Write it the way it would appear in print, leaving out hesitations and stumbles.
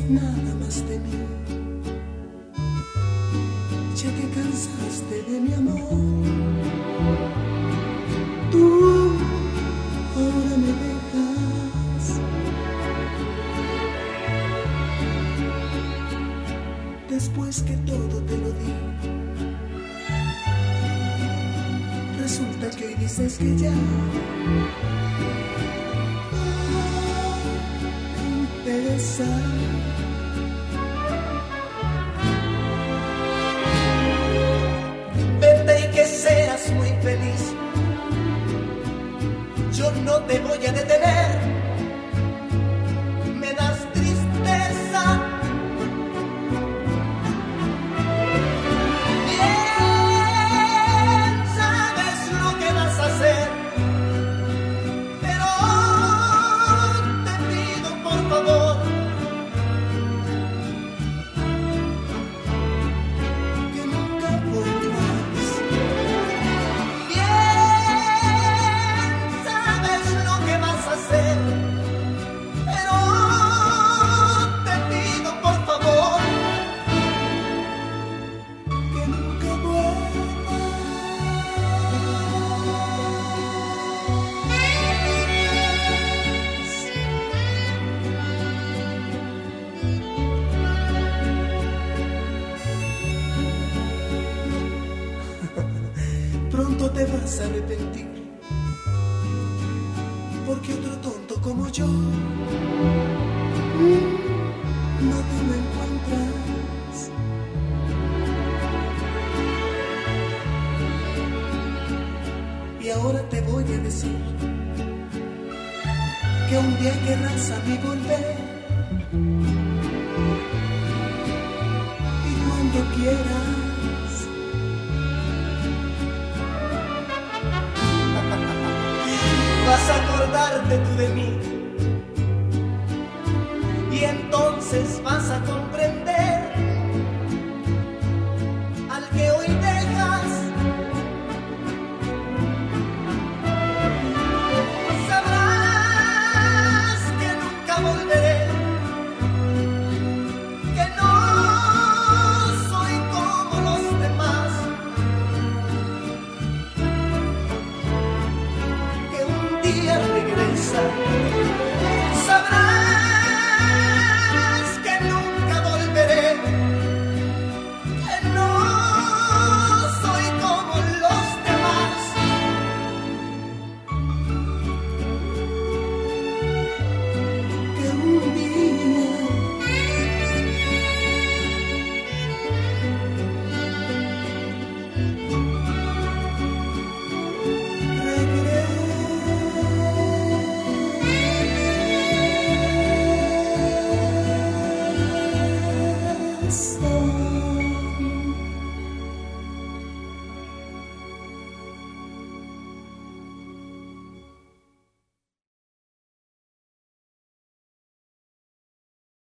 nada más de mí, ya que cansaste de mi amor. Tú ahora me dejas, después que todo te lo di. Resulta que hoy dices que ya interesa. Vete y que seas muy feliz. Yo no te voy a detener. Me das tristeza. Bien sabes lo que vas a hacer, pero te pido por favor que nunca vuelvas. Bien sabes lo que vas a hacer, pero te pido por favor que nunca vuelvas. Pronto te vas a arrepentir, porque otro tonto como yo no te lo encuentras. Y ahora te voy a decir que un día querrás a mí volver, y cuando quieras vas a acordarte tú de mí, y entonces vas a comprender